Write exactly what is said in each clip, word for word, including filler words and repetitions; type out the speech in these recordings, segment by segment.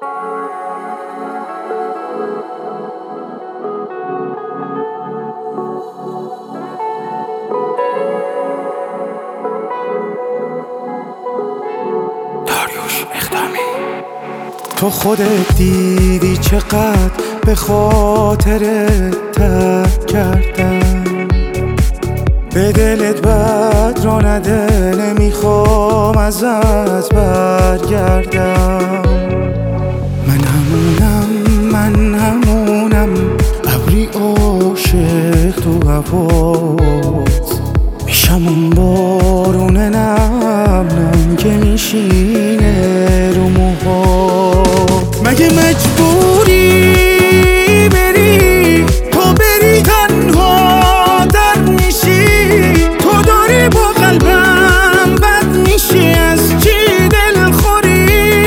تو خودت دیدی چقدر به خاطر ترک کردم، به دلت بد را نده، نمیخوام ازت برگردم. من همونم من همونم ابری عاشق تو هوات، میشم اون بارون نم نم که میشینه رو موهات. مگه مجبوری بری تو بری تنها در میشی، تو داری با قلبم بد میشی، از چی دل خوری؟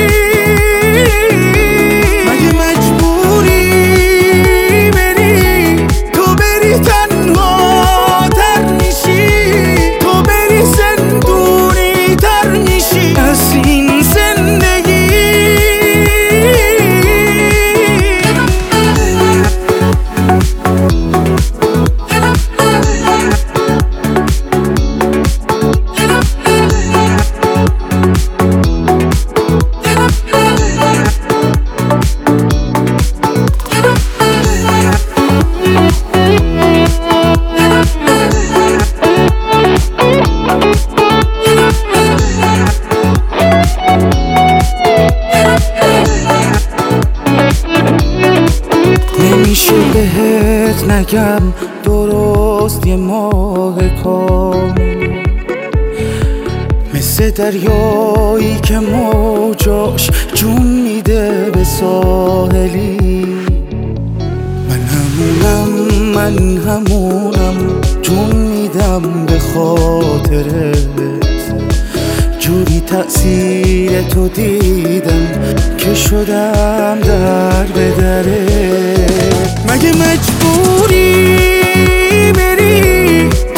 مگه مجبوری بری تو بری تنها در میشی، تو بری زندونی تر میشی از این زندگی. نمیشه بهت نگم درست یه ماه کامل، مثل دریایی که موجاش جون میده به ساحلی. من همونم من همونم جون میدم به خاطرت، جوری تأثیر تو دیدم که شدم در به دره. مگه مجبوری بری